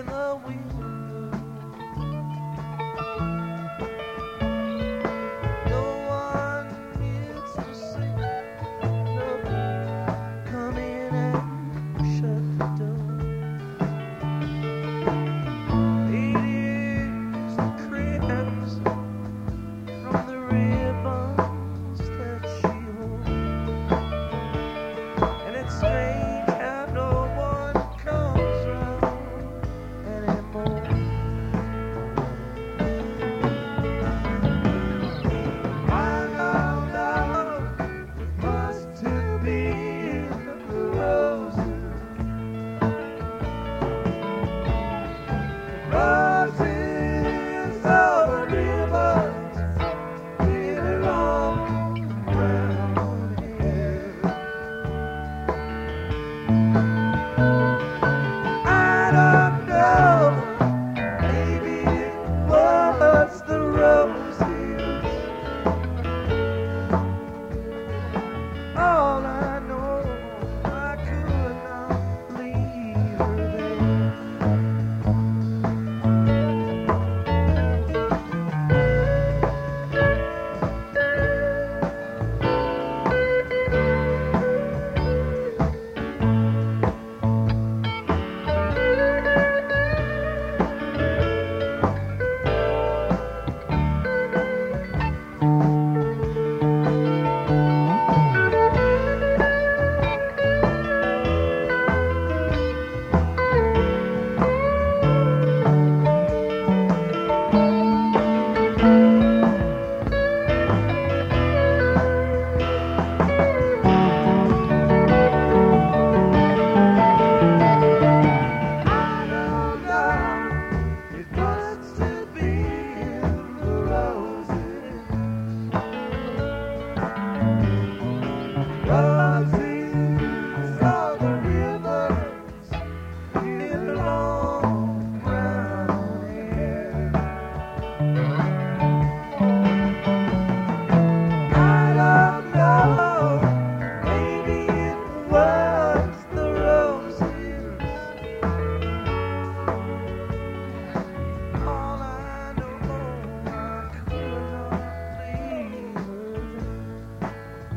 the window. No one is to say no. Come in and shut the door. It is the crimson from the ribbons that she holds, and it's strange how no one comes round anymore. I know love must have been the roses, roses of rivers in long brown hair. I don't know, maybe it was the roses. All I know, I could not leave her there. I know love, it must have been the roses, roses of the rivers in long brown hair. I don't know, maybe it was the roses. All I know, I could not leave her.